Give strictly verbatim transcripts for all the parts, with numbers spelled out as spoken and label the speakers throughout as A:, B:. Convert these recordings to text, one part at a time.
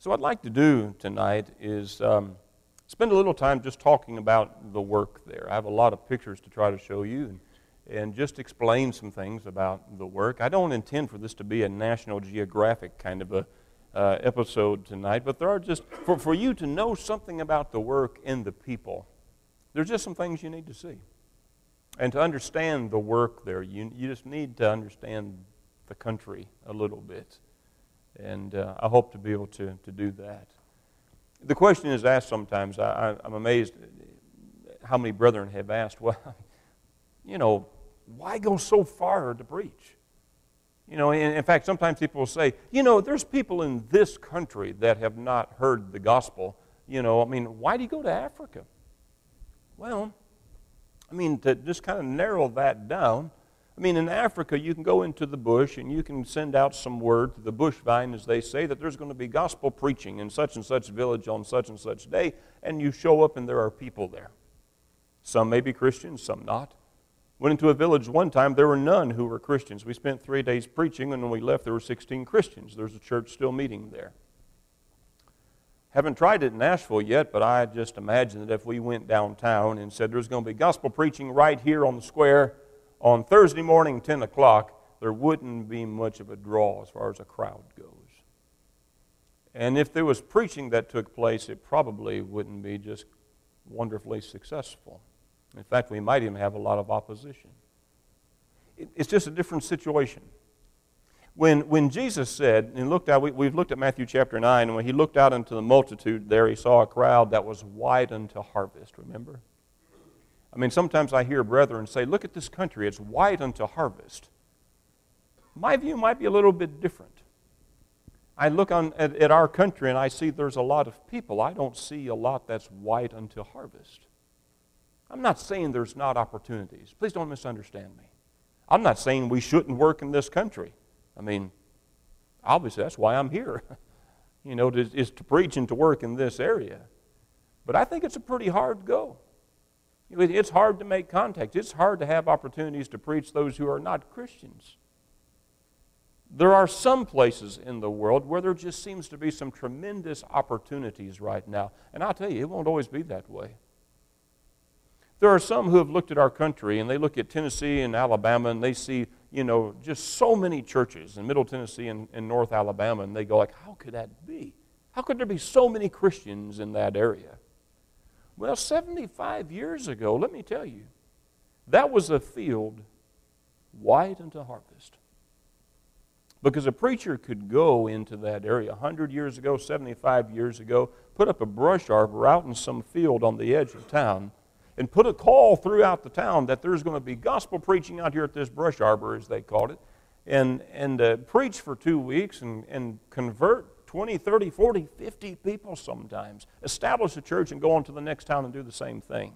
A: So what I'd like to do tonight is um, spend a little time just talking about the work there. I have a lot of pictures to try to show you and, and just explain some things about the work. I don't intend for this to be a National Geographic kind of a uh, episode tonight, but there are just, for, for you to know something about the work and the people, there's just some things you need to see. And to understand the work there, you, you just need to understand the country a little bit. And uh, I hope to be able to, to do that. The question is asked sometimes, I, I, I'm amazed how many brethren have asked, well, you know, why go so far to preach? You know, in, in fact, sometimes people will say, you know, there's people in this country that have not heard the gospel. You know, I mean, why do you go to Africa? Well, I mean, to just kind of narrow that down, I mean, in Africa, you can go into the bush and you can send out some word to the bush vine, as they say, that there's going to be gospel preaching in such and such village on such and such day, and you show up and there are people there. Some may be Christians, some not. Went into a village one time, there were none who were Christians. We spent three days preaching, and when we left, there were sixteen Christians. There's a church still meeting there. Haven't tried it in Nashville yet, but I just imagine that if we went downtown and said there's going to be gospel preaching right here on the square, on Thursday morning, ten o'clock, there wouldn't be much of a draw as far as a crowd goes. And if there was preaching that took place, it probably wouldn't be just wonderfully successful. In fact, we might even have a lot of opposition. It's just a different situation. When, when Jesus said, and looked out, we, we've looked at Matthew chapter nine, and when he looked out into the multitude there, he saw a crowd that was white unto harvest, remember? I mean, sometimes I hear brethren say, look at this country, it's white unto harvest. My view might be a little bit different. I look on at, at our country and I see there's a lot of people. I don't see a lot that's white unto harvest. I'm not saying there's not opportunities. Please don't misunderstand me. I'm not saying we shouldn't work in this country. I mean, obviously that's why I'm here, you know, to, is to preach and to work in this area. But I think it's a pretty hard go. It's hard to make contact. It's hard to have opportunities to preach those who are not Christians. There are some places in the world where there just seems to be some tremendous opportunities right now. And I'll tell you, it won't always be that way. There are some who have looked at our country and they look at Tennessee and Alabama and they see, you know, just so many churches in Middle Tennessee and, and North Alabama, and they go like, how could that be? How could there be so many Christians in that area? Well, seventy-five years ago, let me tell you, that was a field white unto harvest. Because a preacher could go into that area one hundred years ago, seventy-five years ago, put up a brush arbor out in some field on the edge of town, and put a call throughout the town that there's going to be gospel preaching out here at this brush arbor, as they called it, and, and uh, preach for two weeks and, and convert twenty, thirty, forty, fifty people sometimes. Establish a church and go on to the next town and do the same thing.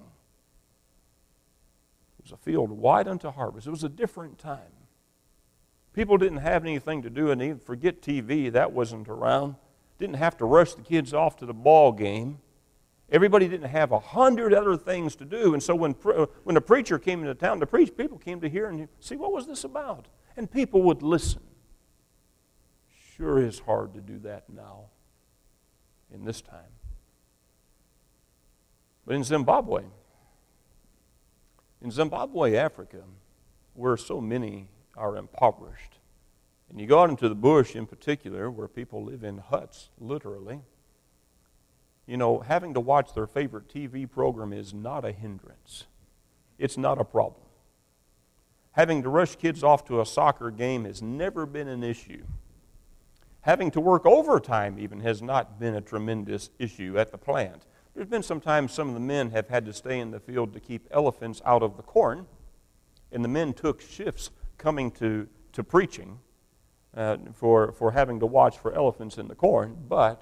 A: It was a field white unto harvest. It was a different time. People didn't have anything to do, and even forget T V, that wasn't around. Didn't have to rush the kids off to the ball game. Everybody didn't have a hundred other things to do, and so when, when the preacher came into town to preach, people came to hear and see, what was this about? And people would listen. Sure is hard to do that now, in this time. But in Zimbabwe, in Zimbabwe, Africa, where so many are impoverished, and you go out into the bush in particular, where people live in huts, literally, you know, having to watch their favorite T V program is not a hindrance. It's not a problem. Having to rush kids off to a soccer game has never been an issue. Having to work overtime even has not been a tremendous issue at the plant. There's been some times some of the men have had to stay in the field to keep elephants out of the corn, and the men took shifts coming to, to preaching uh, for, for having to watch for elephants in the corn, but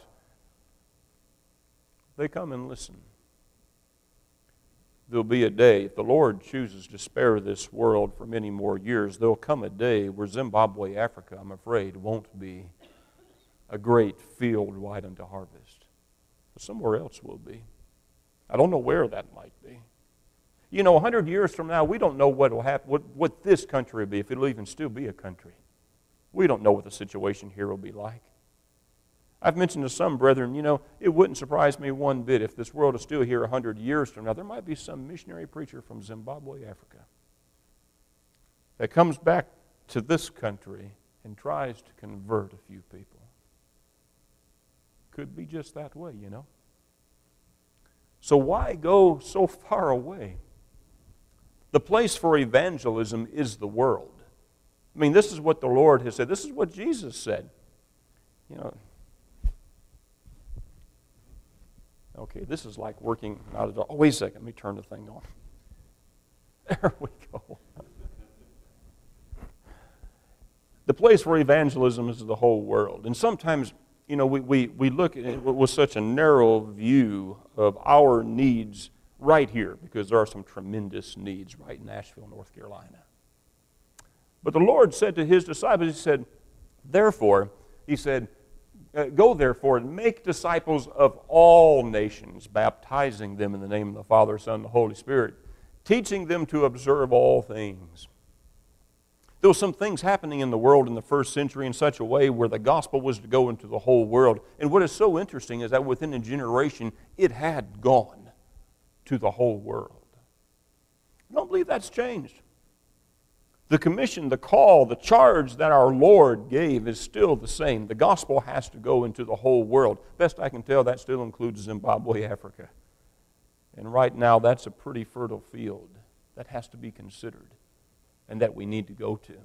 A: they come and listen. There'll be a day, if the Lord chooses to spare this world for many more years, there'll come a day where Zimbabwe, Africa, I'm afraid, won't be a great field white unto harvest. But somewhere else will be. I don't know where that might be. You know, a hundred years from now, we don't know what will happen, what, what this country will be, if it'll even still be a country. We don't know what the situation here will be like. I've mentioned to some brethren, you know, it wouldn't surprise me one bit if this world is still here a hundred years from now. There might be some missionary preacher from Zimbabwe, Africa, that comes back to this country and tries to convert a few people. Could be just that way, you know. So why go so far away? The place for evangelism is the world. I mean, this is what the Lord has said. This is what Jesus said. You know, okay, this is like working out of the... Oh, wait a second. Let me turn the thing on. There we go. The place for evangelism is the whole world. And sometimes, you know, we, we, we look at it with such a narrow view of our needs right here, because there are some tremendous needs right in Asheville, North Carolina. But the Lord said to His disciples, He said, therefore, He said, go therefore and make disciples of all nations, baptizing them in the name of the Father, Son, and the Holy Spirit, teaching them to observe all things. There were some things happening in the world in the first century in such a way where the gospel was to go into the whole world. And what is so interesting is that within a generation, it had gone to the whole world. I don't believe that's changed. The commission, the call, the charge that our Lord gave is still the same. The gospel has to go into the whole world. Best I can tell, that still includes Zimbabwe, Africa. And right now, that's a pretty fertile field that has to be considered and that we need to go to.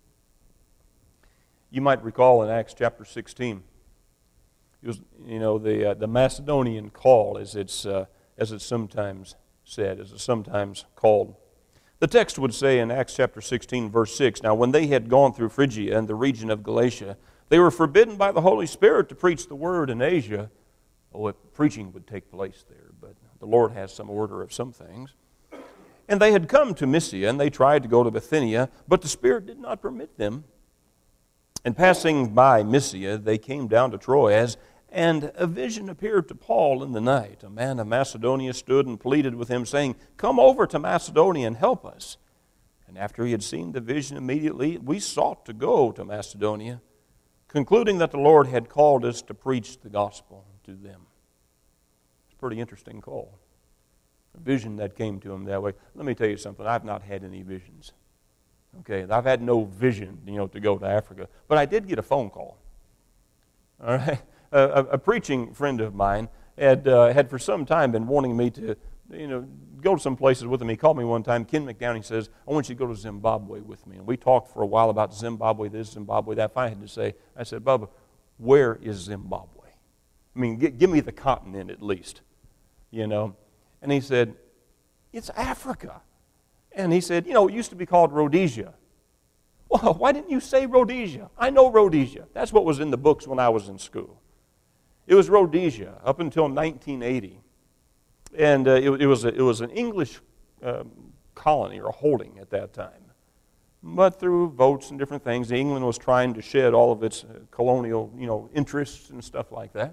A: You might recall in Acts chapter sixteen, it was, you know, the uh, the Macedonian call, as it's uh, as it's sometimes said, as it's sometimes called. The text would say in Acts chapter sixteen, verse six, now when they had gone through Phrygia and the region of Galatia, they were forbidden by the Holy Spirit to preach the word in Asia. Oh, if preaching would take place there, but the Lord has some order of some things. And they had come to Mysia, and they tried to go to Bithynia, but the Spirit did not permit them. And passing by Mysia, they came down to Troas, and a vision appeared to Paul in the night. A man of Macedonia stood and pleaded with him, saying, come over to Macedonia and help us. And after he had seen the vision immediately, we sought to go to Macedonia, concluding that the Lord had called us to preach the gospel to them. It's a pretty interesting call. A vision that came to him that way. Let me tell you something. I've not had any visions. Okay, I've had no vision, you know, to go to Africa. But I did get a phone call. All right, a, a, a preaching friend of mine had uh, had for some time been wanting me to, you know, go to some places with him. He called me one time. Ken McDowning says, "I want you to go to Zimbabwe with me." And we talked for a while about Zimbabwe, this, Zimbabwe, that. Finally, I had to say, I said, "Bubba, where is Zimbabwe? I mean, g- give me the continent at least, you know." And he said, "It's Africa." And he said, "You know, it used to be called Rhodesia." Well, why didn't you say Rhodesia? I know Rhodesia. That's what was in the books when I was in school. It was Rhodesia up until nineteen eighty. And uh, it, it, was a, it was an English um, colony or holding at that time. But through votes and different things, England was trying to shed all of its uh, colonial, you know, interests and stuff like that.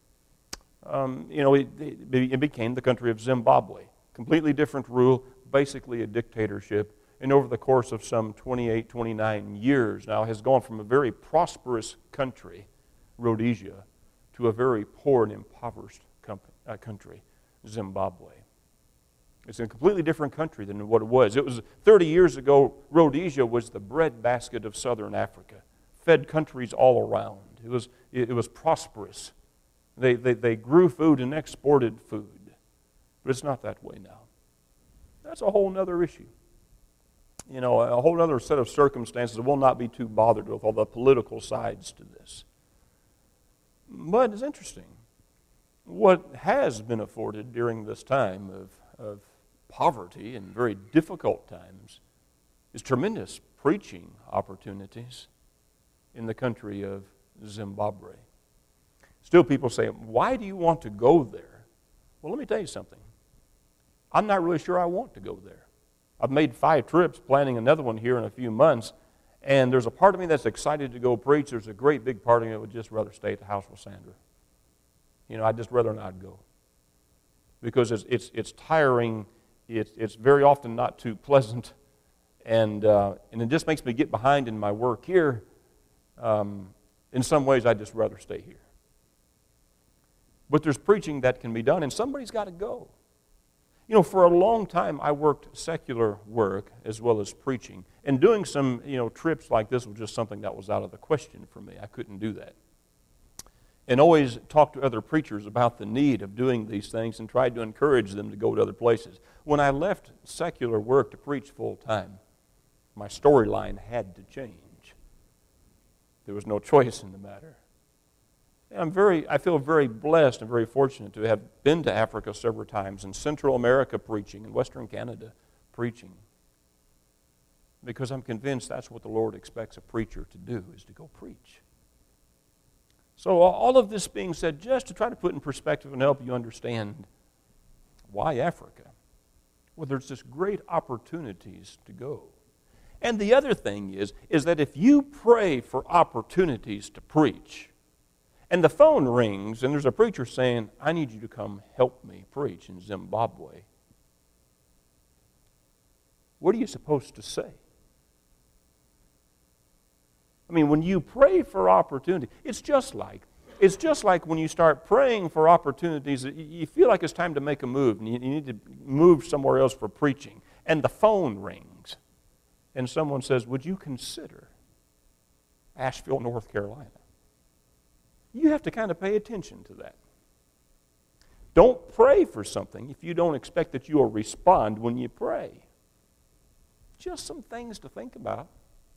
A: Um, you know, it, it, it became the country of Zimbabwe. Completely different rule, basically a dictatorship. And over the course of some twenty-eight, twenty-nine years now has gone from a very prosperous country, Rhodesia, to a very poor and impoverished company, uh, country, Zimbabwe. It's a completely different country than what it was. It was thirty years ago, Rhodesia was the breadbasket of southern Africa, fed countries all around. It was, it, it was prosperous. They, they, they grew food and exported food. But it's not that way now. That's a whole other issue. You know, a whole other set of circumstances. We'll not be too bothered with all the political sides to this. But it's interesting. What has been afforded during this time of, of poverty and very difficult times is tremendous preaching opportunities in the country of Zimbabwe. Still people say, "Why do you want to go there?" Well, let me tell you something. I'm not really sure I want to go there. I've made five trips, planning another one here in a few months, and there's a part of me that's excited to go preach. There's a great big part of me that would just rather stay at the house with Sandra. You know, I'd just rather not go. Because it's it's, it's tiring, it's, it's very often not too pleasant, and, uh, and it just makes me get behind in my work here. Um, in some ways, I'd just rather stay here. But there's preaching that can be done, and somebody's got to go. You know, for a long time, I worked secular work as well as preaching. And doing some, you know, trips like this was just something that was out of the question for me. I couldn't do that. And always talked to other preachers about the need of doing these things and tried to encourage them to go to other places. When I left secular work to preach full time, my storyline had to change. There was no choice in the matter. And I'm very, I feel very blessed and very fortunate to have been to Africa several times, in Central America preaching, in Western Canada preaching. Because I'm convinced that's what the Lord expects a preacher to do, is to go preach. So all of this being said, just to try to put in perspective and help you understand why Africa. Well, there's just great opportunities to go. And the other thing is, is that if you pray for opportunities to preach, and the phone rings, and there's a preacher saying, I need you to come help me preach in Zimbabwe, what are you supposed to say? I mean, when you pray for opportunity, it's just like, it's just like when you start praying for opportunities, you feel like it's time to make a move, and you need to move somewhere else for preaching, and the phone rings, and someone says, would you consider Asheville, North Carolina? You have to kind of pay attention to that. Don't pray for something if you don't expect that you will respond when you pray. Just some things to think about.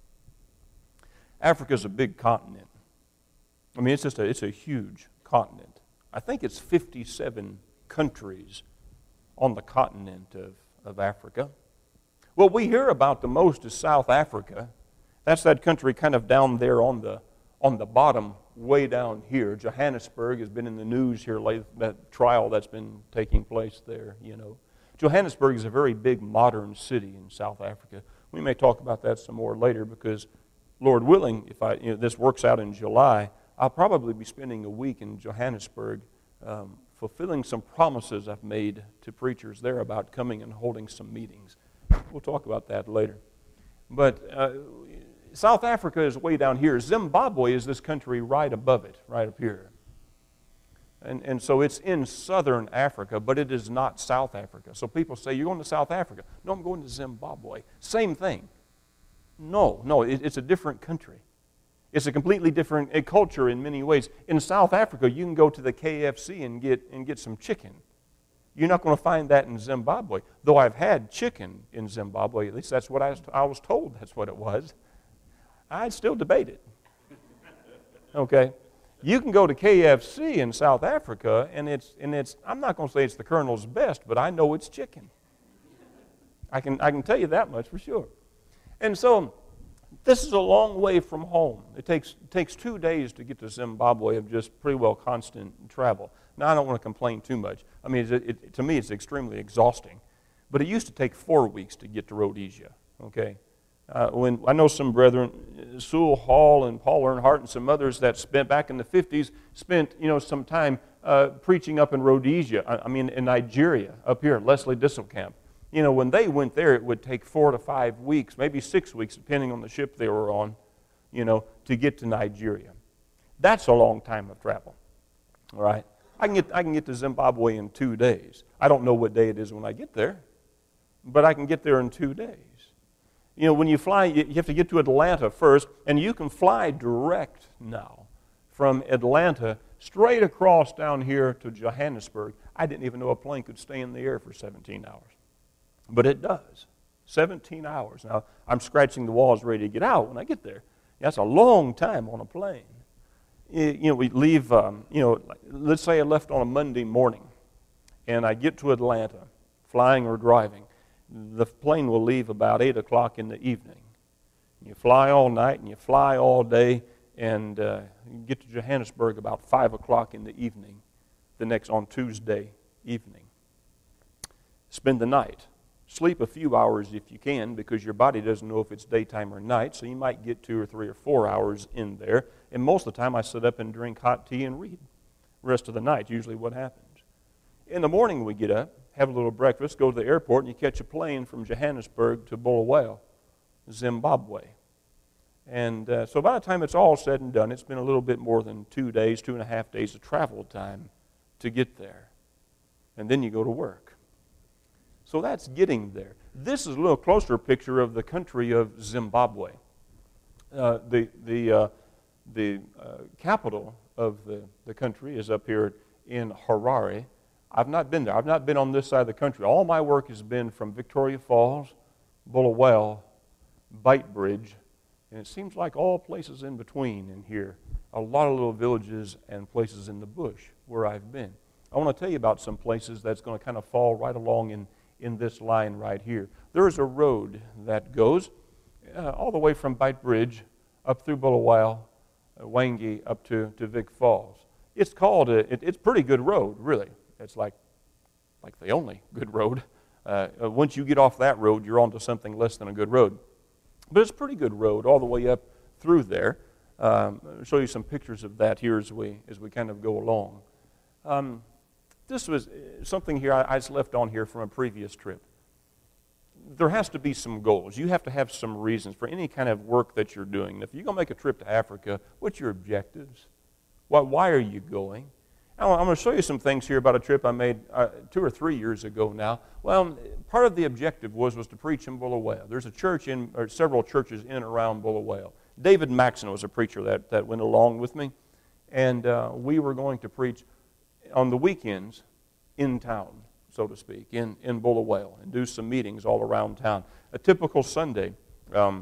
A: Africa's a big continent. I mean, it's just a, it's a huge continent. I think it's fifty-seven countries on the continent of, of Africa. What we hear about the most is South Africa. That's that country kind of down there on the on the bottom, way down here. Johannesburg has been in the news here lately, that trial that's been taking place there, you know. Johannesburg is a very big modern city in South Africa. We may talk about that some more later because, Lord willing, if I, you know, this works out in July, I'll probably be spending a week in Johannesburg um, fulfilling some promises I've made to preachers there about coming and holding some meetings. We'll talk about that later. But uh, South Africa is way down here. Zimbabwe is this country right above it, right up here. And, and so it's in southern Africa, but it is not South Africa. So people say, you're going to South Africa. No, I'm going to Zimbabwe. Same thing. No, no, it, it's a different country. It's a completely different a culture in many ways. In South Africa, you can go to the K F C and get, and get some chicken. You're not going to find that in Zimbabwe. Though I've had chicken in Zimbabwe, at least that's what I was, I was told that's what it was. I'd still debate it. Okay? You can go to K F C in South Africa, and it's, and it's I'm not going to say it's the Colonel's best, but I know it's chicken. I can, I can tell you that much for sure. And so this is a long way from home. It takes, it takes two days to get to Zimbabwe of just pretty well constant travel. Now, I don't want to complain too much. I mean, it, it, to me, it's extremely exhausting. But it used to take four weeks to get to Rhodesia, okay? Uh, when I know some brethren, Sewell Hall and Paul Earnhardt and some others that spent, back in the fifties, spent, you know, some time uh, preaching up in Rhodesia, I, I mean, in Nigeria, up here, Leslie Disselkamp. You know, when they went there, it would take four to five weeks, maybe six weeks, depending on the ship they were on, you know, to get to Nigeria. That's a long time of travel, all right? I can get, I can get to Zimbabwe in two days. I don't know what day it is when I get there, but I can get there in two days. You know, when you fly, you have to get to Atlanta first, and you can fly direct now from Atlanta straight across down here to Johannesburg. I didn't even know a plane could stay in the air for seventeen hours. But it does. seventeen hours. Now, I'm scratching the walls ready to get out when I get there. That's a long time on a plane. You know, we leave, um, you know, let's say I left on a Monday morning, and I get to Atlanta, flying or driving. The plane will leave about eight o'clock in the evening. You fly all night, and you fly all day, and uh, you get to Johannesburg about five o'clock in the evening, the next, on Tuesday evening. Spend the night. Sleep a few hours if you can, because your body doesn't know if it's daytime or night, so you might get two or three or four hours in there. And most of the time I sit up and drink hot tea and read. The rest of the night, usually what happens. In the morning we get up, have a little breakfast, go to the airport, and you catch a plane from Johannesburg to Bulawayo, Zimbabwe. And uh, so by the time it's all said and done, it's been a little bit more than two days, two and a half days of travel time to get there. And then you go to work. So that's getting there. This is a little closer picture of the country of Zimbabwe. Uh, the the uh, the uh, capital of the, the country is up here in Harare. I've not been there. I've not been on this side of the country. All my work has been from Victoria Falls, Bulawayo, Beitbridge, and it seems like all places in between in here. A lot of little villages and places in the bush where I've been. I want to tell you about some places that's going to kind of fall right along in, in this line right here. There is a road that goes uh, all the way from Beitbridge up through Bulawayo, uh, Wangi, up to, to Vic Falls. It's called, a, it, it's a pretty good road, really. It's like, like the only good road. Uh, once you get off that road, you're onto something less than a good road. But it's a pretty good road all the way up through there. Um, I'll show you some pictures of that here as we, as we kind of go along. Um, this was something here I, I just left on here from a previous trip. There has to be some goals. You have to have some reasons for any kind of work that you're doing. If you're going to make a trip to Africa, what's your objectives? Why, why are you going? I'm going to show you some things here about a trip I made uh, two or three years ago now. Well, part of the objective was, was to preach in Bulawayo. There's a church in, or several churches in and around Bulawayo. David Maxon was a preacher that, that went along with me, and uh, we were going to preach on the weekends in town, so to speak, in, in Bulawayo, and do some meetings all around town. A typical Sunday, um,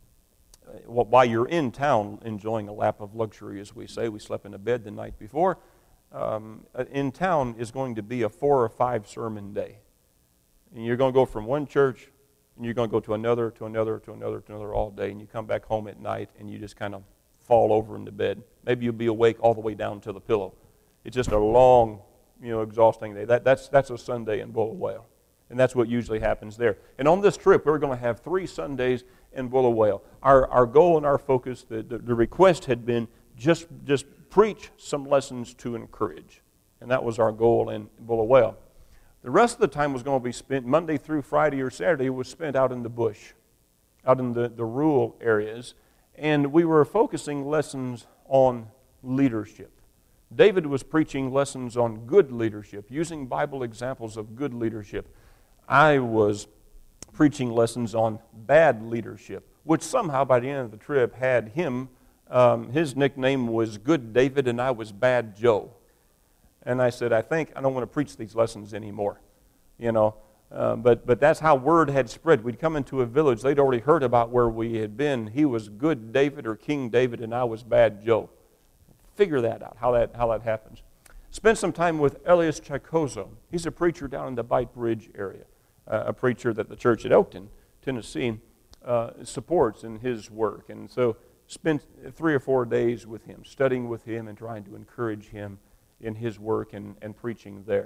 A: while you're in town enjoying a lap of luxury, as we say, we slept in a bed the night before, Um, in town is going to be a four or five sermon day. And you're going to go from one church, and you're going to go to another, to another, to another, to another all day, and you come back home at night, and you just kind of fall over into bed. Maybe you'll be awake all the way down to the pillow. It's just a long, you know, exhausting day. That, that's, that's a Sunday in Bulawayo, and that's what usually happens there. And on this trip, we're going to have three Sundays in Bulawayo. Our, our goal and our focus, the, the, the request had been just, just preach some lessons to encourage. And that was our goal in Bulawayo. The rest of the time was going to be spent, Monday through Friday or Saturday, was spent out in the bush, out in the, the rural areas. And we were focusing lessons on leadership. David was preaching lessons on good leadership, using Bible examples of good leadership. I was preaching lessons on bad leadership, which somehow by the end of the trip had him Um, his nickname was Good David, and I was Bad Joe. And I said, I think I don't want to preach these lessons anymore, you know. Uh, but but that's how word had spread. We'd come into a village. They'd already heard about where we had been. He was Good David or King David, and I was Bad Joe. Figure that out, how that how that happens. Spent some time with Elias Chikozo. He's a preacher down in the Beitbridge area, uh, a preacher that the church at Oakton, Tennessee, uh, supports in his work. And so spent three or four days with him, studying with him and trying to encourage him in his work and, and preaching there.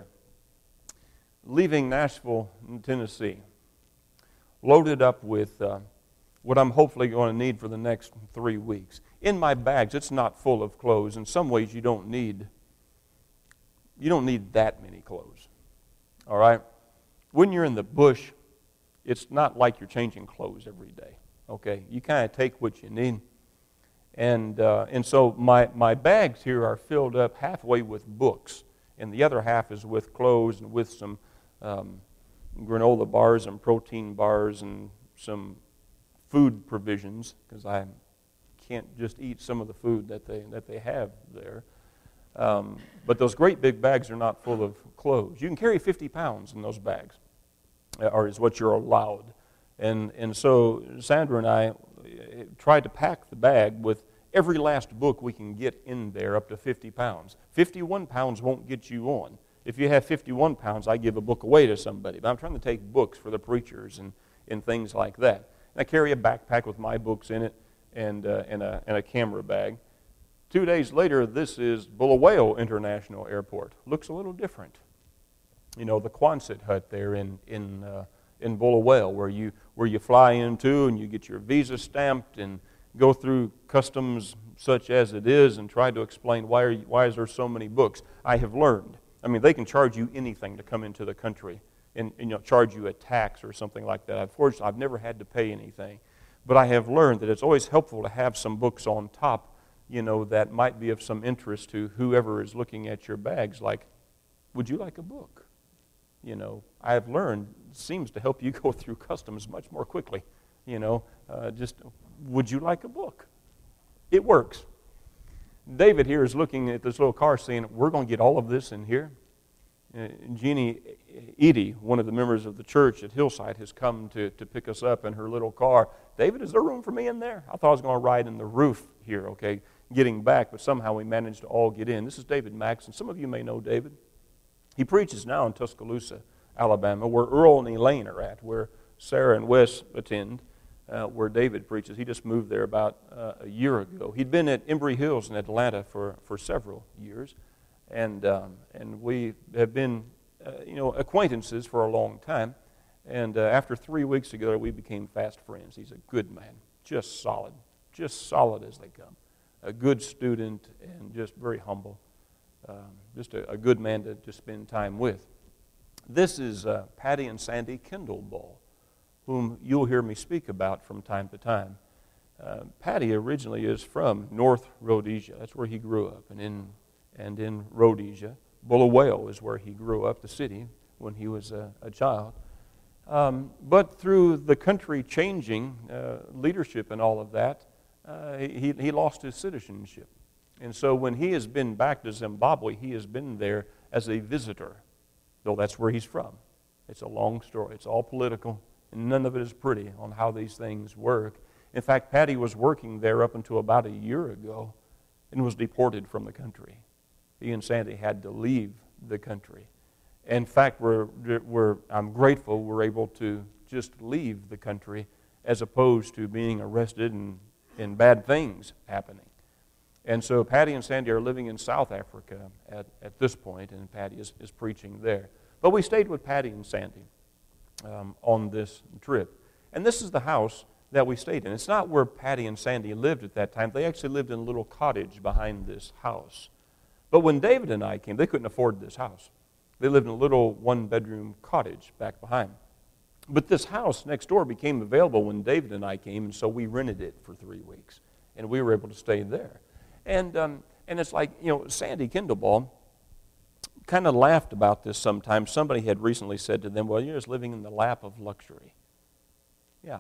A: Leaving Nashville, Tennessee, loaded up with uh, what I'm hopefully going to need for the next three weeks. In my bags, it's not full of clothes. In some ways, you don't need, you don't need that many clothes, all right? When you're in the bush, it's not like you're changing clothes every day, okay? You kind of take what you need. And uh, and so my, my bags here are filled up halfway with books, and the other half is with clothes and with some um, granola bars and protein bars and some food provisions, because I can't just eat some of the food that they that they have there. Um, but those great big bags are not full of clothes. You can carry fifty pounds in those bags, or is what you're allowed. And and so Sandra and I tried to pack the bag with every last book we can get in there, up to fifty pounds. fifty-one pounds won't get you on. If you have fifty-one pounds, I give a book away to somebody. But I'm trying to take books for the preachers and, and things like that. And I carry a backpack with my books in it and, uh, and, a, and a camera bag. Two days later, this is Bulawayo International Airport. Looks a little different. You know, the Quonset hut there in, in uh, in Bulawayo, where you where you fly into and you get your visa stamped and go through customs such as it is and try to explain why are you, why is there so many books. I have learned. I mean, they can charge you anything to come into the country and, and you know, charge you a tax or something like that. Unfortunately, I've never had to pay anything, but I have learned that it's always helpful to have some books on top, you know, that might be of some interest to whoever is looking at your bags, like would you like a book? You know, I have learned it seems to help you go through customs much more quickly. You know, uh, just, would you like a book? It works. David here is looking at this little car saying, we're going to get all of this in here. Uh, Jeannie Edie, one of the members of the church at Hillside, has come to, to pick us up in her little car. David, is there room for me in there? I thought I was going to ride in the roof here, okay, getting back, but somehow we managed to all get in. This is David Max, and some of you may know David. He preaches now in Tuscaloosa, Alabama, where Earl and Elaine are at, where Sarah and Wes attend, uh, where David preaches. He just moved there about uh, a year ago. He'd been at Embry Hills in Atlanta for, for several years, and um, and we have been, uh, you know, acquaintances for a long time. And uh, after three weeks ago, we became fast friends. He's a good man, just solid, just solid as they come. A good student and just very humble. Um, just a, a good man to, to spend time with. This is uh, Patty and Sandy Kindleball, whom you'll hear me speak about from time to time. Uh, Patty originally is from North Rhodesia. That's where he grew up. And in, and in Rhodesia, Bulawayo is where he grew up, the city, when he was a, a child. Um, but through the country changing, uh, leadership and all of that, uh, he, he lost his citizenship. And so when he has been back to Zimbabwe, he has been there as a visitor, though that's where he's from. It's a long story. It's all political, and none of it is pretty on how these things work. In fact, Patty was working there up until about a year ago and was deported from the country. He and Sandy had to leave the country. In fact, we're, we're, I'm grateful we're able to just leave the country as opposed to being arrested and, and bad things happening. And so Patty and Sandy are living in South Africa at, at this point, and Patty is, is preaching there. But we stayed with Patty and Sandy um, on this trip. And this is the house that we stayed in. It's not where Patty and Sandy lived at that time. They actually lived in a little cottage behind this house. But when David and I came, they couldn't afford this house. They lived in a little one-bedroom cottage back behind. But this house next door became available when David and I came, and so we rented it for three weeks. And we were able to stay there. And um, and it's like, you know, Sandy Kindleball kind of laughed about this sometimes. Somebody had recently said to them, well, you're just living in the lap of luxury. Yeah,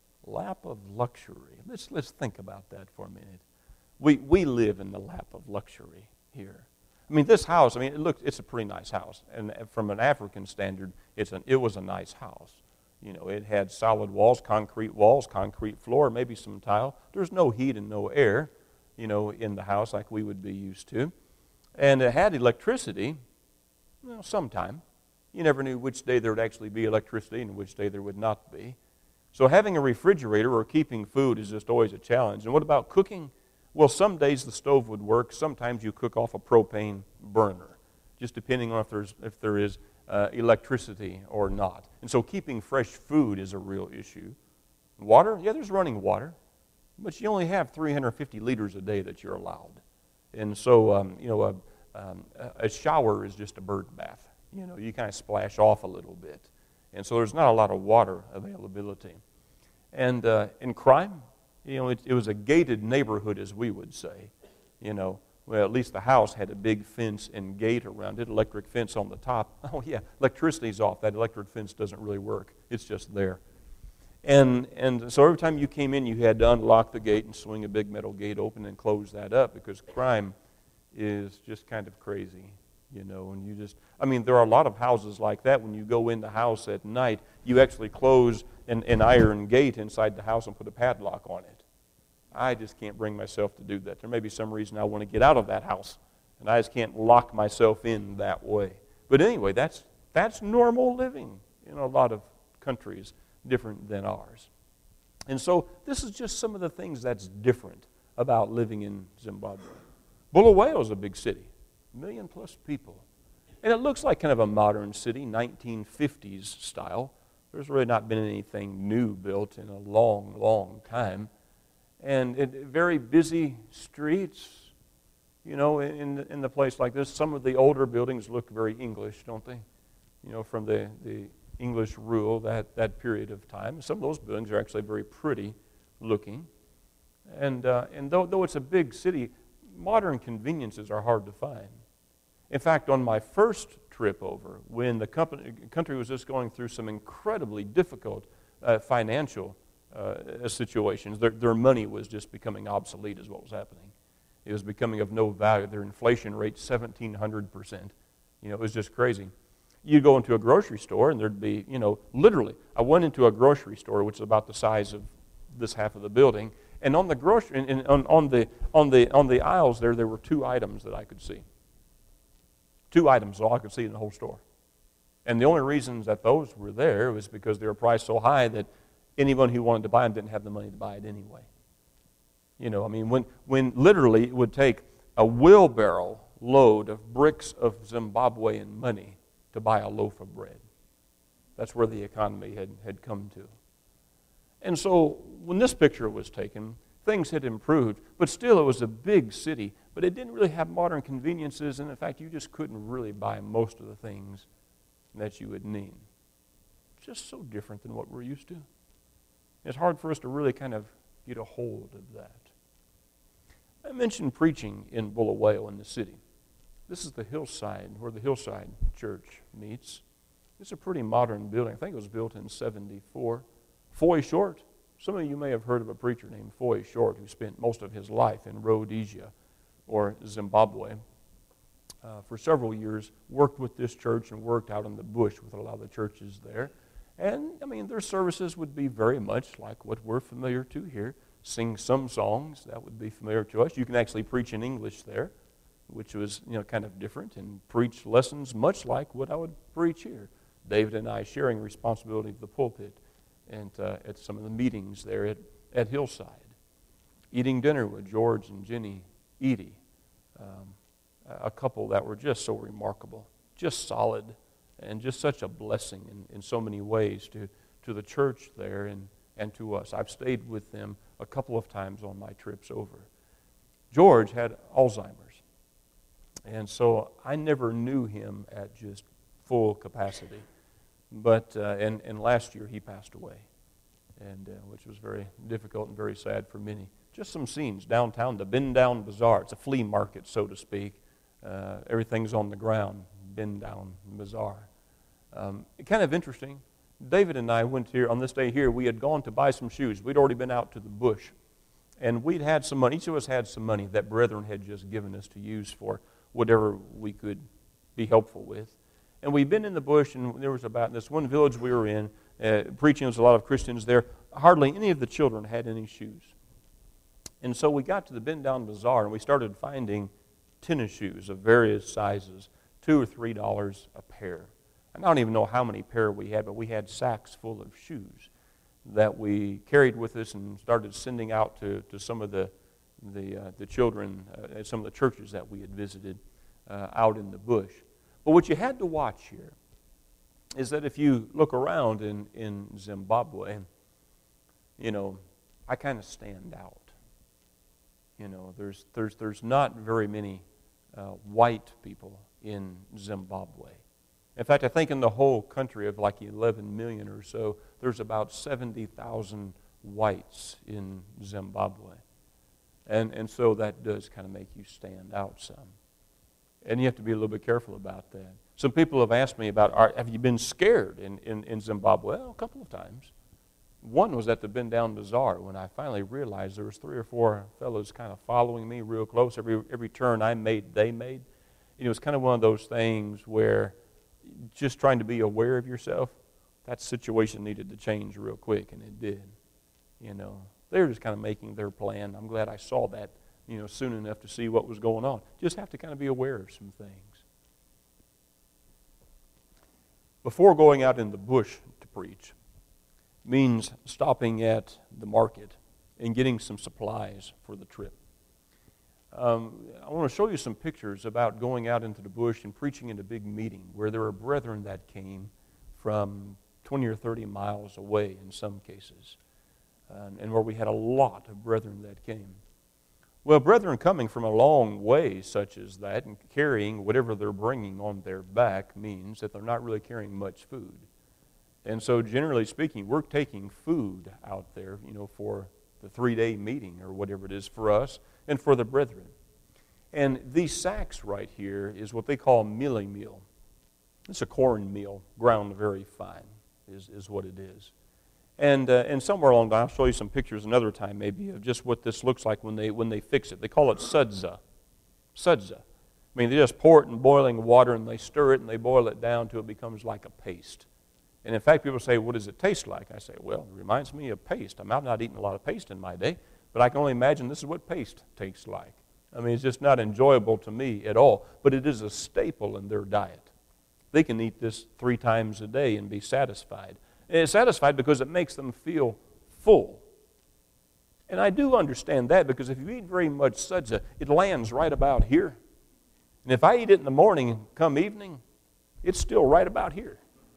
A: lap of luxury. Let's let's think about that for a minute. We we live in the lap of luxury here. I mean, this house, I mean, it looks, it's a pretty nice house. And from an African standard, it's an, it was a nice house. You know, it had solid walls, concrete walls, concrete floor, maybe some tile. There's no heat and no air, you know, in the house like we would be used to. And it had electricity, well, sometime. You never knew which day there would actually be electricity and which day there would not be. So having a refrigerator or keeping food is just always a challenge. And what about cooking? Well, some days the stove would work. Sometimes you cook off a propane burner, just depending on if there's if there is uh, electricity or not. And so keeping fresh food is a real issue. Water? Yeah, there's running water. But you only have three hundred fifty liters a day that you're allowed. And so, um, you know, a, um, a shower is just a bird bath. You know, you kind of splash off a little bit. And so there's not a lot of water availability. And uh, in crime, you know, it, it was a gated neighborhood, as we would say. You know, well, at least the house had a big fence and gate around it, electric fence on the top. Oh, yeah, electricity's off. That electric fence doesn't really work. It's just there. And and so every time you came in, you had to unlock the gate and swing a big metal gate open and close that up because crime is just kind of crazy, you know. And you just, I mean, there are a lot of houses like that. When you go in the house at night, you actually close an, an iron gate inside the house and put a padlock on it. I just can't bring myself to do that. There may be some reason I want to get out of that house, and I just can't lock myself in that way. But anyway, that's that's normal living in a lot of countries different than ours. And so this is just some of the things that's different about living in Zimbabwe. Bulawayo is a big city, a million plus people. And it looks like kind of a modern city, nineteen fifties style. There's really not been anything new built in a long, long time. And it, very busy streets, you know, in, in the place like this. Some of the older buildings look very English, don't they? You know, from the, the English rule, that, that period of time. Some of those buildings are actually very pretty looking. And, uh, and though, though it's a big city, modern conveniences are hard to find. In fact, on my first trip over when the company, country was just going through some incredibly difficult uh, financial uh, situations. Their, their money was just becoming obsolete is what was happening. It was becoming of no value. Their inflation rate, seventeen hundred percent. You know, it was just crazy. You go into a grocery store and there'd be, you know, literally, I went into a grocery store which is about the size of this half of the building, and on the grocery, and, and on, on the on the on the aisles there, there were two items that I could see. Two items, all I could see in the whole store. And the only reasons that those were there was because they were priced so high that anyone who wanted to buy them didn't have the money to buy it anyway. You know, I mean, when when literally it would take a wheelbarrow load of bricks of Zimbabwean money to buy a loaf of bread. That's where the economy had, had come to. And so when this picture was taken, things had improved, but still it was a big city, but it didn't really have modern conveniences, and in fact you just couldn't really buy most of the things that you would need. Just so different than what we're used to. It's hard for us to really kind of get a hold of that. I mentioned preaching in Bulawayo in the city. This is the hillside, where the Hillside Church meets. It's a pretty modern building. I think it was built in seventy-four. Foy Short. Some of you may have heard of a preacher named Foy Short who spent most of his life in Rhodesia or Zimbabwe. Uh, for several years, worked with this church and worked out in the bush with a lot of the churches there. And, I mean, their services would be very much like what we're familiar to here. Sing some songs that would be familiar to us. You can actually preach in English there, which was, you know, kind of different, and preach lessons much like what I would preach here. David and I sharing responsibility of the pulpit and uh, at some of the meetings there at, at Hillside. Eating dinner with George and Jenny Eady, um, a couple that were just so remarkable, just solid, and just such a blessing in, in so many ways to, to the church there and, and to us. I've stayed with them a couple of times on my trips over. George had Alzheimer's. And so I never knew him at just full capacity. But, uh, and, and last year he passed away, and uh, which was very difficult and very sad for many. Just some scenes downtown, the Bend Down Bazaar. It's a flea market, so to speak. Uh, everything's on the ground, Bend Down Bazaar. Um, kind of interesting. David and I went here, on this day here, we had gone to buy some shoes. We'd already been out to the bush. And we'd had some money, each of us had some money that brethren had just given us to use for whatever we could be helpful with. And we'd been in the bush, and there was about this one village we were in, uh, preaching, there was a lot of Christians there. Hardly any of the children had any shoes. And so we got to the Bend Down Bazaar, and we started finding tennis shoes of various sizes, two or three dollars a pair. And I don't even know how many pair we had, but we had sacks full of shoes that we carried with us and started sending out to, to some of the the uh, the children uh, at some of the churches that we had visited uh, out in the bush. But what you had to watch here is that if you look around in, in Zimbabwe, you know, I kind of stand out. You know, there's there's there's not very many uh, white people in Zimbabwe. In fact, I think in the whole country of like eleven million or so, there's about seventy thousand whites in Zimbabwe. And and so that does kind of make you stand out some. And you have to be a little bit careful about that. Some people have asked me about, are, have you been scared in, in, in Zimbabwe? Well, a couple of times. One was at the Bend Down Bazaar when I finally realized there was three or four fellows kind of following me real close. Every every turn I made, they made. And it was kind of one of those things where just trying to be aware of yourself, that situation needed to change real quick, and it did. You know, they were just kind of making their plan. I'm glad I saw that, you know, soon enough to see what was going on. Just have to kind of be aware of some things. Before going out in the bush to preach means stopping at the market and getting some supplies for the trip. Um, I want to show you some pictures about going out into the bush and preaching in a big meeting where there were brethren that came from twenty or thirty miles away in some cases, uh, and where we had a lot of brethren that came. Well, brethren coming from a long way such as that and carrying whatever they're bringing on their back means that they're not really carrying much food. And so generally speaking, we're taking food out there, you know, for the three-day meeting or whatever it is for us and for the brethren. And these sacks right here is what they call mealie meal. It's a cornmeal, ground very fine, is, is what it is. And uh, and somewhere along the line, I'll show you some pictures another time maybe of just what this looks like when they when they fix it. They call it sudza. Sudza. I mean, they just pour it in boiling water and they stir it and they boil it down till it becomes like a paste. And in fact, people say, what does it taste like? I say, well, it reminds me of paste. I mean, I've not eaten a lot of paste in my day, but I can only imagine this is what paste tastes like. I mean, it's just not enjoyable to me at all, but it is a staple in their diet. They can eat this three times a day and be satisfied. And it's satisfied because it makes them feel full. And I do understand that because if you eat very much sudza, it lands right about here. And if I eat it in the morning, come evening, it's still right about here.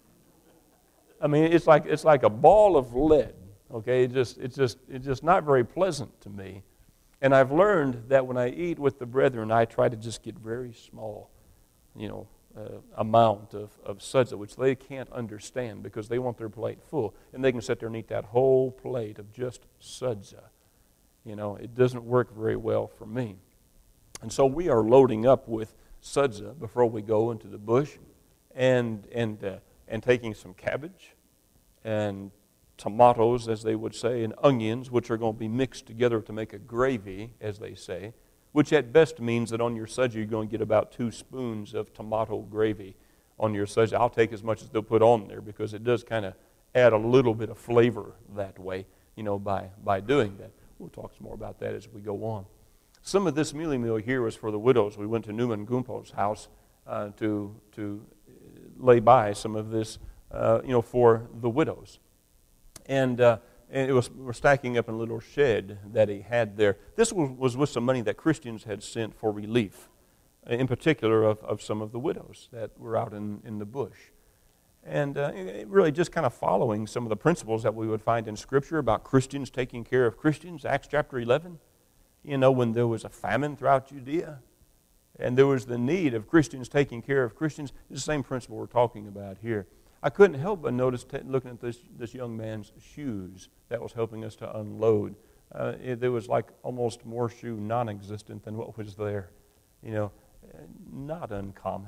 A: I mean, it's like it's like a ball of lead. Okay, it just it's just it's just not very pleasant to me. And I've learned that when I eat with the brethren, I try to just get very small, you know, uh, amount of, of sudza, which they can't understand because they want their plate full. And they can sit there and eat that whole plate of just sudza. You know, it doesn't work very well for me. And so we are loading up with sudza before we go into the bush and, and, uh, and taking some cabbage and tomatoes, as they would say, and onions, which are going to be mixed together to make a gravy, as they say, which at best means that on your sudza you're going to get about two spoons of tomato gravy on your sudza. I'll take as much as they'll put on there because it does kind of add a little bit of flavor that way, you know, by, by doing that. We'll talk some more about that as we go on. Some of this mealie meal here was for the widows. We went to Newman Gumpo's house uh, to, to lay by some of this, uh, you know, for the widows. And, uh, and it was we're stacking up in a little shed that he had there. This was, was with some money that Christians had sent for relief, in particular of, of some of the widows that were out in, in the bush. And uh, really just kind of following some of the principles that we would find in Scripture about Christians taking care of Christians. Acts chapter eleven, you know, when there was a famine throughout Judea, and there was the need of Christians taking care of Christians. It's the same principle we're talking about here. I couldn't help but notice, t- looking at this, this young man's shoes that was helping us to unload. Uh, it, there was like almost more shoe non-existent than what was there. You know, not uncommon.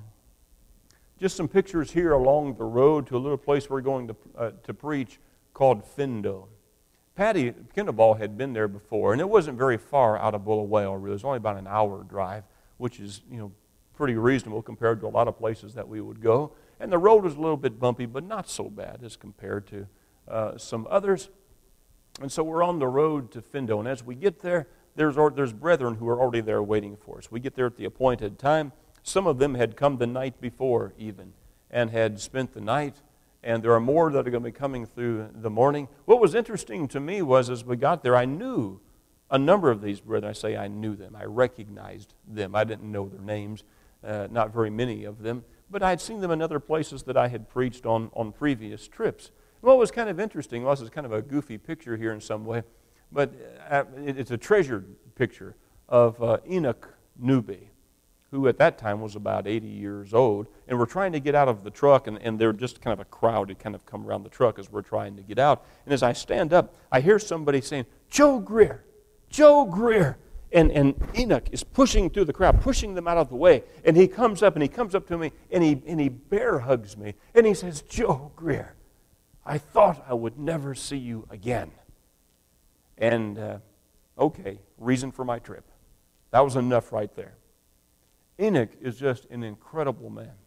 A: Just some pictures here along the road to a little place we're going to uh, to preach called Findo. Patty Kindlebaugh had been there before, and it wasn't very far out of Bulawayo, really. It was only about an hour drive, which is, you know, pretty reasonable compared to a lot of places that we would go. And the road was a little bit bumpy, but not so bad as compared to uh, some others. And so we're on the road to Findo, and as we get there, there's there's brethren who are already there waiting for us. We get there at the appointed time. Some of them had come the night before even and had spent the night, and there are more that are going to be coming through the morning. What was interesting to me was as we got there, I knew a number of these brethren. I say I knew them. I recognized them. I didn't know their names, uh, not very many of them, but I had seen them in other places that I had preached on, on previous trips. What was kind of interesting was it's kind of a goofy picture here in some way, but it's a treasured picture of uh, Enoch Newby, who at that time was about eighty years old, and we're trying to get out of the truck, and, and they're just kind of a crowd had kind of come around the truck as we're trying to get out. And as I stand up, I hear somebody saying, "Joe Greer, Joe Greer." And, and Enoch is pushing through the crowd, pushing them out of the way. And he comes up, and he comes up to me, and he, and he bear hugs me. And he says, "Joe Greer, I thought I would never see you again." And, uh, okay, reason for my trip. That was enough right there. Enoch is just an incredible man.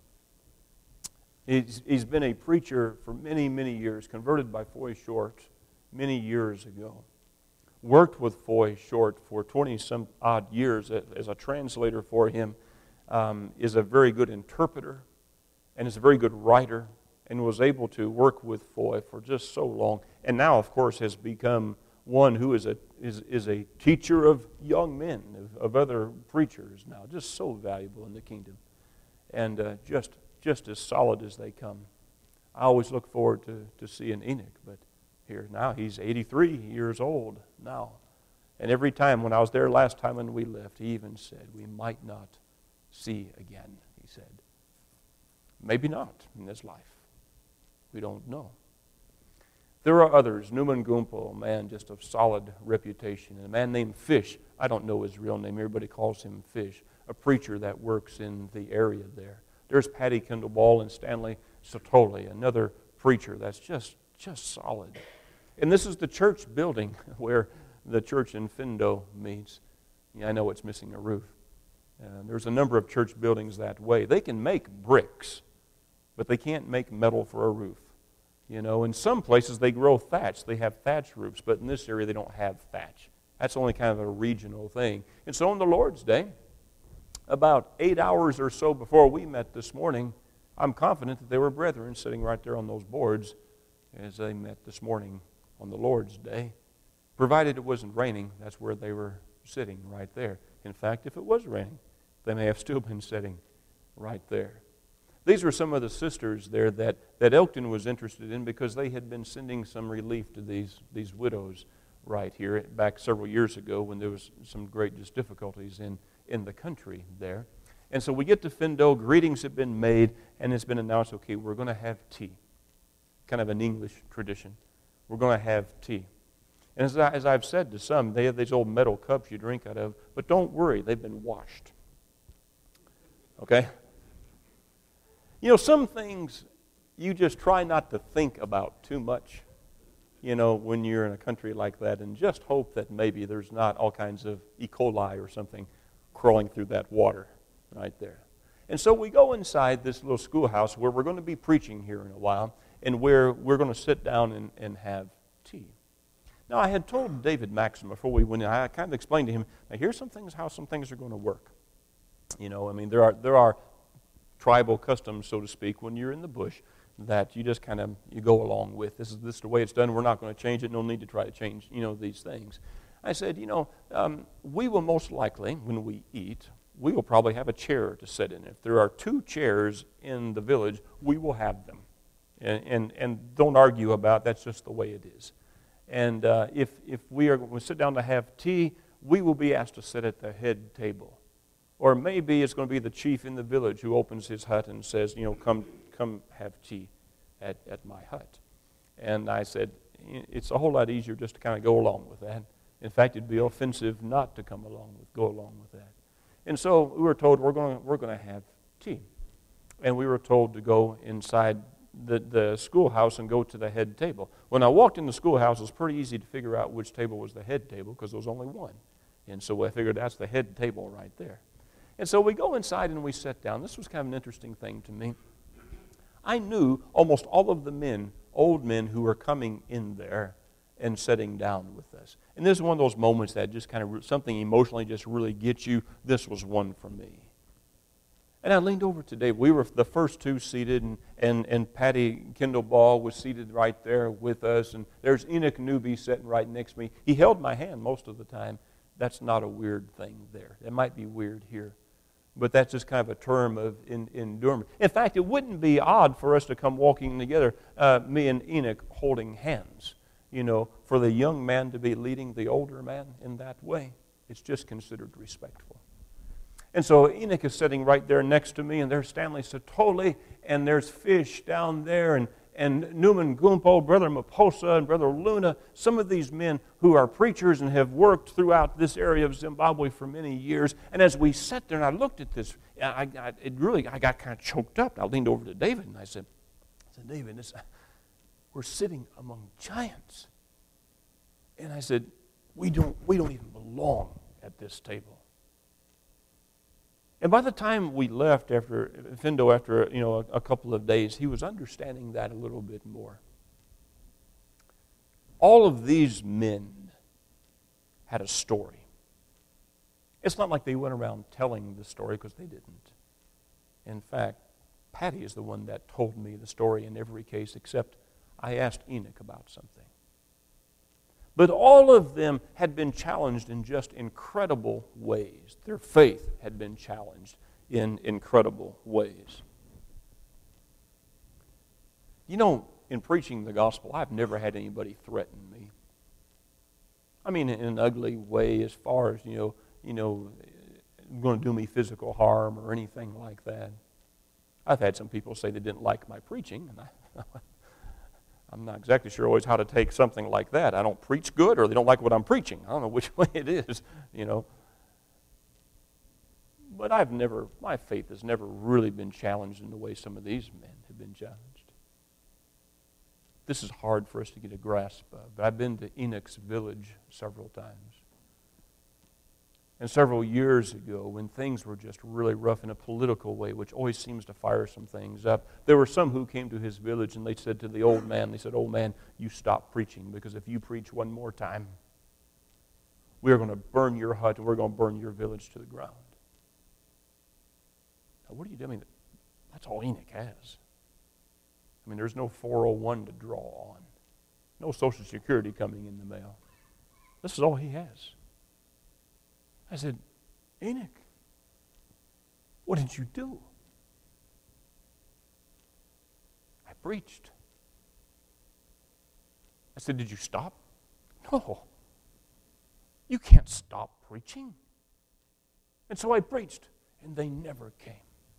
A: He's, he's been a preacher for many, many years, converted by Foy Short many years ago. Worked with Foy Short for twenty-some odd years as a translator for him, um, is a very good interpreter, and is a very good writer, and was able to work with Foy for just so long, and now, of course, has become one who is a is, is a teacher of young men, of, of other preachers now, just so valuable in the kingdom, and uh, just just as solid as they come. I always look forward to, to seeing Enoch, but here now he's eighty-three years old now, and every time when I was there last time when we left, he even said, "We might not see again," he said. Maybe not in this life. We don't know. There are others. Newman Gumpo, a man just of solid reputation. And a man named Fish, I don't know his real name, everybody calls him Fish, a preacher that works in the area there. There's Patty Kendall Ball and Stanley Sotoli, another preacher that's just, just solid. And this is the church building where the church in Findo meets. Yeah, I know it's missing a roof. Uh, there's a number of church buildings that way. They can make bricks, but they can't make metal for a roof. You know, in some places they grow thatch. They have thatch roofs, but in this area they don't have thatch. That's only kind of a regional thing. And so on the Lord's Day, about eight hours or so before we met this morning, I'm confident that they were brethren sitting right there on those boards as they met this morning on the Lord's Day. Provided it wasn't raining, that's where they were sitting right there. In fact, if it was raining, they may have still been sitting right there. These were some of the sisters there that, that Elkton was interested in because they had been sending some relief to these, these widows right here back several years ago when there was some great just difficulties in, in the country there. And so we get to Findo, greetings have been made, and it's been announced, okay, we're going to have tea. Kind of an English tradition. We're going to have tea. And as, I, as I've said to some, they have these old metal cups you drink out of, but don't worry, they've been washed. Okay? You know, some things you just try not to think about too much, you know, when you're in a country like that, and just hope that maybe there's not all kinds of E. coli or something crawling through that water right there. And so we go inside this little schoolhouse where we're going to be preaching here in a while, and where we're going to sit down and, and have tea. Now, I had told David Maxim before we went in, I kind of explained to him, now here's some things, how some things are going to work. You know, I mean, there are there are tribal customs, so to speak, when you're in the bush that you just kind of, you go along with. This is, this is the way it's done. We're not going to change it. No need to try to change, you know, these things. I said, you know, um, we will most likely, when we eat, we will probably have a chair to sit in. If there are two chairs in the village, we will have them. And and, and don't argue about, that's just the way it is. And uh, if, if we are going to sit down to have tea, we will be asked to sit at the head table. Or maybe it's going to be the chief in the village who opens his hut and says, you know, come come have tea at, at my hut. And I said, it's a whole lot easier just to kind of go along with that. In fact, it'd be offensive not to come along with, go along with that. And so we were told we're going to, we're going to have tea. And we were told to go inside the, the schoolhouse and go to the head table. When I walked in the schoolhouse, it was pretty easy to figure out which table was the head table because there was only one. And so I figured that's the head table right there. And so we go inside and we sit down. This was kind of an interesting thing to me. I knew almost all of the men, old men, who were coming in there and sitting down with us. And this is one of those moments that just kind of, something emotionally just really gets you. This was one for me. And I leaned over to Dave. We were the first two seated, and, and, and Patty Kendall Ball was seated right there with us. And there's Enoch Newby sitting right next to me. He held my hand most of the time. That's not a weird thing there. It might be weird here. But that's just kind of a term of in, endurance. In fact, it wouldn't be odd for us to come walking together, uh, me and Enoch holding hands. You know, for the young man to be leading the older man in that way. It's just considered respectful. And so Enoch is sitting right there next to me, and there's Stanley Sotoli, and there's Fish down there, and, and Newman Gumpo, Brother Maposa, and Brother Luna, some of these men who are preachers and have worked throughout this area of Zimbabwe for many years. And as we sat there and I looked at this, I, I, it really, I got kind of choked up. I leaned over to David and I said, I said David, this, we're sitting among giants. And I said, we don't, we don't even belong at this table. And by the time we left after Findo, after you know a, a couple of days, he was understanding that a little bit more. All of these men had a story. It's not like they went around telling the story, because they didn't. In fact, Patty is the one that told me the story in every case, except I asked Enoch about something. But all of them had been challenged in just incredible ways. Their faith had been challenged in incredible ways. You know, in preaching the gospel, I've never had anybody threaten me. I mean, in an ugly way, as far as, you know, you know, going to do me physical harm or anything like that. I've had some people say they didn't like my preaching, and I... I'm not exactly sure always how to take something like that. I don't preach good, or they don't like what I'm preaching. I don't know which way it is, you know. But I've never, my faith has never really been challenged in the way some of these men have been challenged. This is hard for us to get a grasp of, but I've been to Enoch's village several times. And several years ago, when things were just really rough in a political way, which always seems to fire some things up, there were some who came to his village and they said to the old man, they said, "Old man, you stop preaching, because if you preach one more time, we are going to burn your hut and we're going to burn your village to the ground." Now, what do you do? I mean, that's all Enoch has. I mean, there's no four oh one to draw on. No Social Security coming in the mail. This is all he has. I said, "Enoch, what did you do?" "I preached." I said, "Did you stop?" "No. You can't stop preaching." And so I preached, and they never came.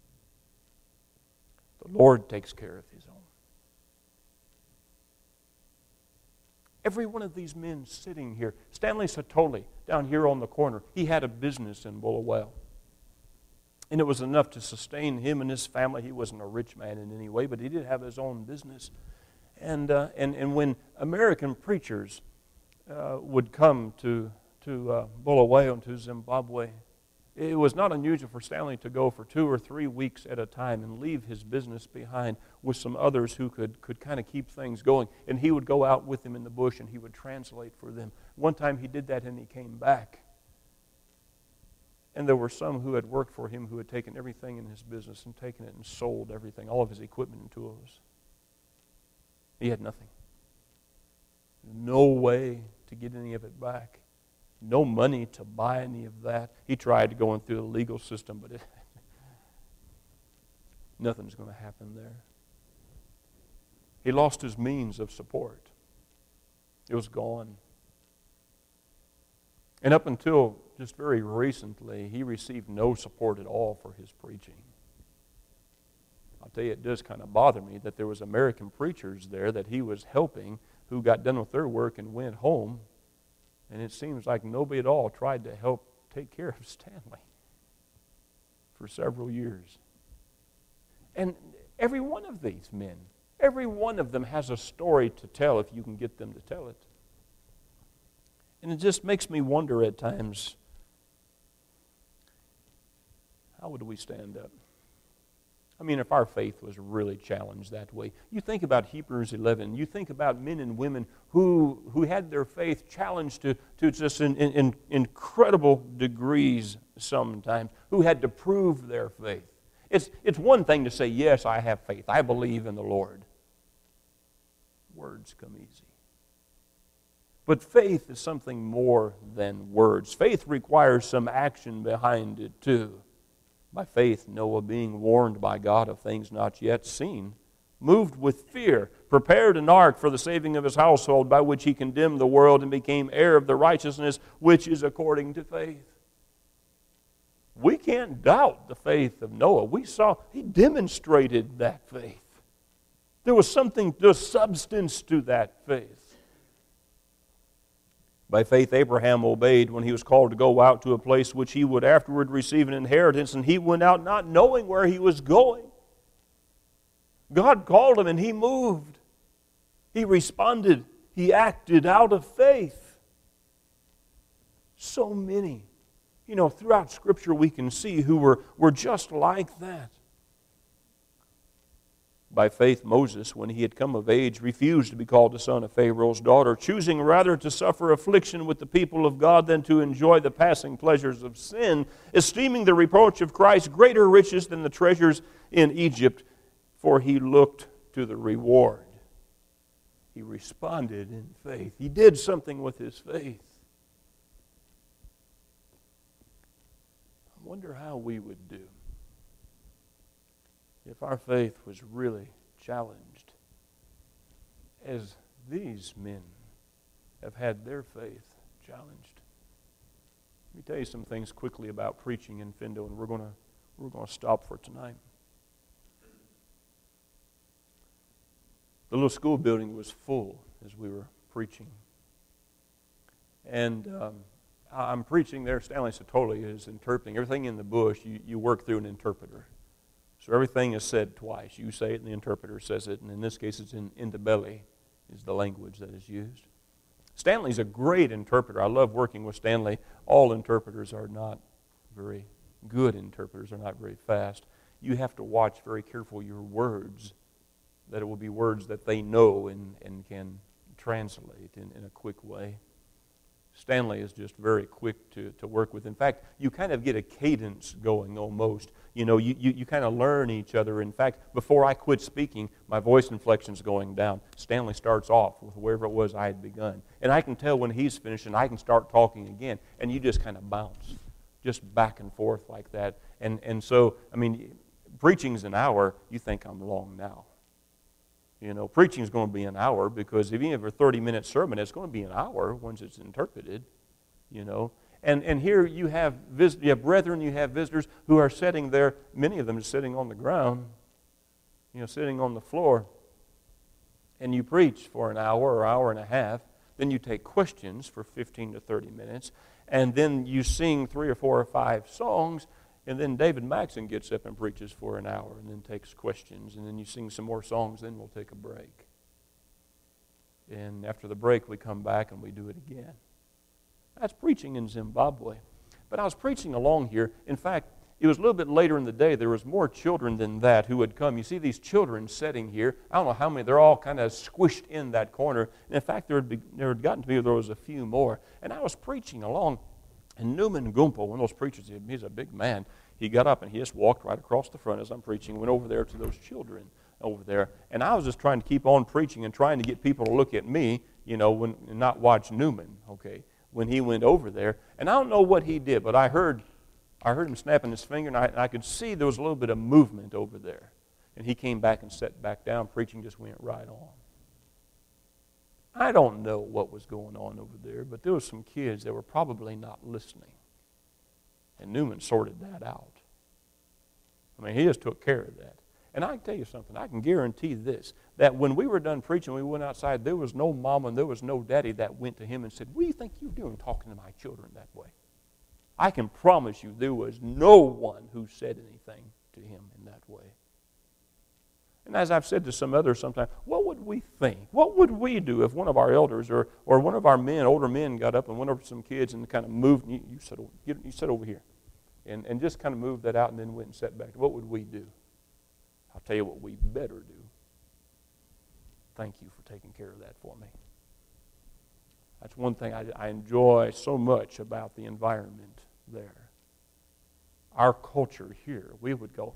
A: The Lord takes care of His own. Every one of these men sitting here, Stanley Satoli, down here on the corner, he had a business in Bulawayo. And it was enough to sustain him and his family. He wasn't a rich man in any way, but he did have his own business. And uh, and, and when American preachers uh, would come to, to uh, Bulawayo and to Zimbabwe, it was not unusual for Stanley to go for two or three weeks at a time and leave his business behind with some others who could, could kind of keep things going. And he would go out with them in the bush and he would translate for them. One time he did that and he came back. And there were some who had worked for him who had taken everything in his business and taken it and sold everything, all of his equipment and tools. He had nothing. No way to get any of it back. No money to buy any of that. He tried going through the legal system, but it, nothing's going to happen there. He lost his means of support. It was gone. And up until just very recently, he received no support at all for his preaching. I'll tell you, it does kind of bother me that there was American preachers there that he was helping who got done with their work and went home. And it seems like nobody at all tried to help take care of Stanley for several years. And every one of these men, every one of them has a story to tell if you can get them to tell it. And it just makes me wonder at times, how would we stand up? I mean, if our faith was really challenged that way. You think about Hebrews eleven. You think about men and women who who had their faith challenged to, to just in, in, in incredible degrees sometimes, who had to prove their faith. It's, it's one thing to say, "Yes, I have faith. I believe in the Lord." Words come easy. But faith is something more than words. Faith requires some action behind it too. By faith, Noah, being warned by God of things not yet seen, moved with fear, prepared an ark for the saving of his household, by which he condemned the world and became heir of the righteousness which is according to faith. We can't doubt the faith of Noah. We saw he demonstrated that faith. There was something, the substance to that faith. By faith, Abraham obeyed when he was called to go out to a place which he would afterward receive an inheritance, and he went out not knowing where he was going. God called him and he moved. He responded. He acted out of faith. So many, you know, throughout Scripture we can see who were, were just like that. By faith, Moses, when he had come of age, refused to be called the son of Pharaoh's daughter, choosing rather to suffer affliction with the people of God than to enjoy the passing pleasures of sin, esteeming the reproach of Christ greater riches than the treasures in Egypt, for he looked to the reward. He responded in faith. He did something with his faith. I wonder how we would do if our faith was really challenged, as these men have had their faith challenged. Let me tell you some things quickly about preaching in Findo, and we're going to we're going to stop for tonight. The little school building was full as we were preaching, and um, I'm preaching there. Stanley Satoli is interpreting. Everything in the bush, you, you work through an interpreter. So everything is said twice. You say it and the interpreter says it. And in this case, it's in Ndebele is the language that is used. Stanley's a great interpreter. I love working with Stanley. All interpreters are not very good interpreters. They're not very fast. You have to watch very carefully your words, that it will be words that they know and, and can translate in, in a quick way. Stanley is just very quick to, to work with. In fact, you kind of get a cadence going almost. You know, you, you, you kind of learn each other. In fact, before I quit speaking, my voice inflection's going down. Stanley starts off with wherever it was I had begun. And I can tell when he's finished and I can start talking again. And you just kind of bounce, just back and forth like that. And, and so, I mean, preaching's an hour. You think I'm long now. You know, preaching is going to be an hour because if you have a thirty-minute sermon, it's going to be an hour once it's interpreted, you know. And and here you have vis- you have brethren, you have visitors who are sitting there, many of them are sitting on the ground, you know, sitting on the floor. And you preach for an hour or hour and a half. Then you take questions for fifteen to thirty minutes. And then you sing three or four or five songs. And then David Maxon gets up and preaches for an hour and then takes questions. And then you sing some more songs, then we'll take a break. And after the break, we come back and we do it again. That's preaching in Zimbabwe. But I was preaching along here. In fact, it was a little bit later in the day. There was more children than that who had come. You see these children sitting here. I don't know how many. They're all kind of squished in that corner. And in fact, there had, be, there had gotten to be there was a few more. And I was preaching along. And Newman Gumpo, one of those preachers, he's a big man, he got up and he just walked right across the front as I'm preaching, went over there to those children over there. And I was just trying to keep on preaching and trying to get people to look at me, you know, when, and not watch Newman, okay, when he went over there. And I don't know what he did, but I heard I heard him snapping his finger, and I, and I could see there was a little bit of movement over there. And he came back and sat back down. Preaching just went right on. I don't know what was going on over there, but there were some kids that were probably not listening. And Newman sorted that out. I mean, he just took care of that. And I can tell you something. I can guarantee this, that when we were done preaching, we went outside, there was no mama and there was no daddy that went to him and said, what do you think you're doing talking to my children that way? I can promise you there was no one who said anything to him in that way. And as I've said to some others sometimes, what would we think? What would we do if one of our elders or, or one of our men, older men, got up and went over to some kids and kind of moved, you, you, sit, over, you, you sit over here, and, and just kind of moved that out and then went and sat back. What would we do? I'll tell you what we better do. Thank you for taking care of that for me. That's one thing I, I enjoy so much about the environment there. Our culture here, we would go,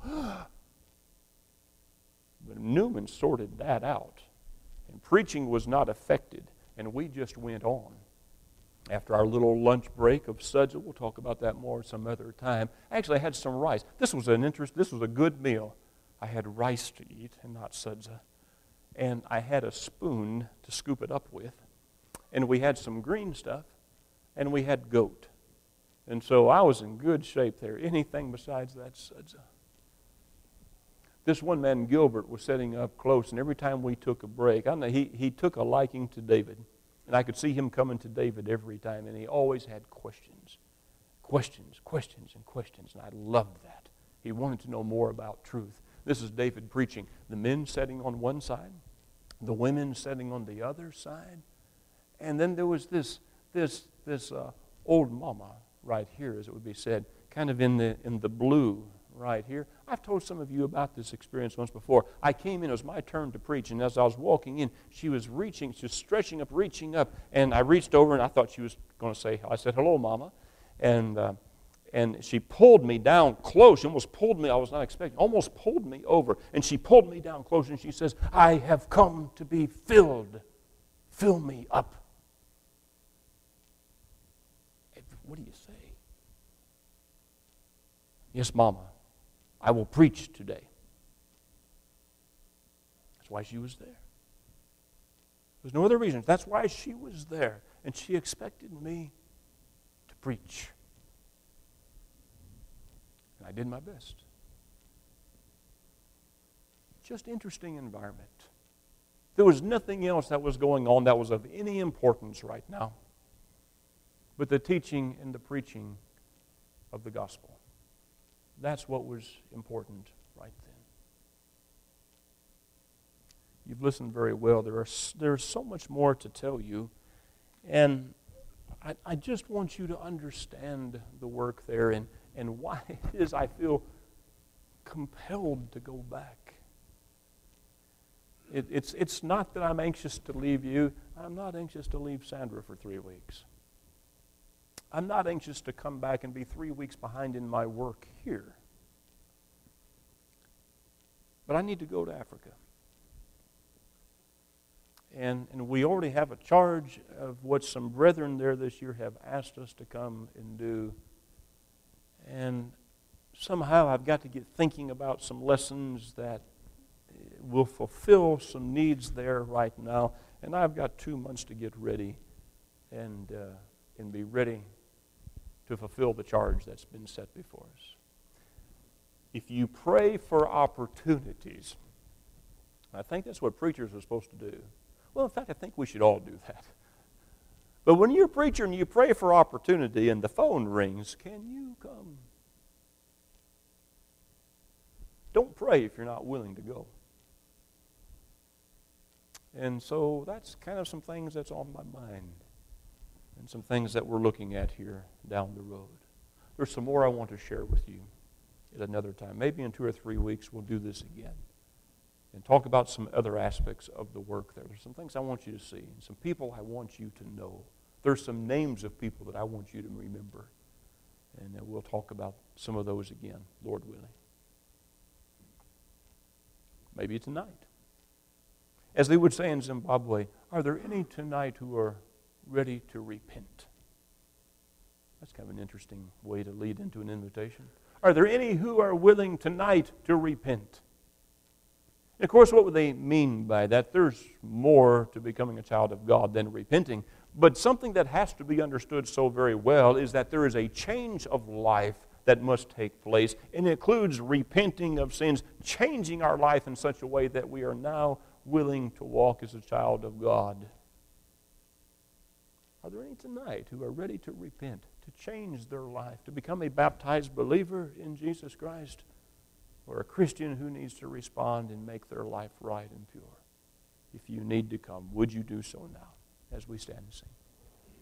A: but Newman sorted that out. And preaching was not affected. And we just went on. After our little lunch break of suds, we'll talk about that more some other time. Actually, I had some rice. This was an interest. This was a good meal. I had rice to eat and not sudza. And I had a spoon to scoop it up with. And we had some green stuff. And we had goat. And so I was in good shape there. Anything besides that sudza. This one man, Gilbert, was sitting up close, and every time we took a break, I don't know, he, he took a liking to David. And I could see him coming to David every time, and he always had questions. Questions, questions, and questions, and I loved that. He wanted to know more about truth. This is David preaching. The men sitting on one side, the women sitting on the other side, and then there was this this this uh, old mama right here, as it would be said, kind of in the in the blue right here. I've told some of you about this experience once before. I came in, it was my turn to preach, and as I was walking in, she was reaching, she was stretching up, reaching up, and I reached over, and I thought she was going to say, I said, hello, Mama, and uh, and she pulled me down close. She almost pulled me, I was not expecting, almost pulled me over, and she pulled me down close, and she says, I have come to be filled. Fill me up. What do you say? Yes, Mama. I will preach today. That's why she was there. There's no other reason. That's why she was there. And she expected me to preach. And I did my best. Just interesting environment. There was nothing else that was going on that was of any importance right now. but the teaching and the preaching of the gospel. That's what was important right then. You've listened very well. There are, there's so much more to tell you, and I, I just want you to understand the work there and, and why it is I feel compelled to go back. It, it's, it's not that I'm anxious to leave you. I'm not anxious to leave Sandra for three weeks. I'm not anxious to come back and be three weeks behind in my work here. But I need to go to Africa. And, and we already have a charge of what some brethren there this year have asked us to come and do. And somehow I've got to get thinking about some lessons that will fulfill some needs there right now. And I've got two months to get ready and, uh, and be ready to fulfill the charge that's been set before us. If you pray for opportunities, I think that's what preachers are supposed to do. Well, in fact, I think we should all do that. But when you're a preacher and you pray for opportunity and the phone rings, can you come? Don't pray if you're not willing to go. And so that's kind of some things that's on my mind and some things that we're looking at here down the road. There's some more I want to share with you at another time. Maybe in two or three weeks we'll do this again and talk about some other aspects of the work there. There's some things I want you to see and some people I want you to know. There's some names of people that I want you to remember. And we'll talk about some of those again, Lord willing. Maybe tonight. As they would say in Zimbabwe, are there any tonight who are ready to repent? That's kind of an interesting way to lead into an invitation. Are there any who are willing tonight to repent? And of course, what would they mean by that? There's more to becoming a child of God than repenting. But something that has to be understood so very well is that there is a change of life that must take place. And it includes repenting of sins, changing our life in such a way that we are now willing to walk as a child of God. Are there any tonight who are ready to repent, to change their life, to become a baptized believer in Jesus Christ, or a Christian who needs to respond and make their life right and pure? If you need to come, would you do so now as we stand and sing?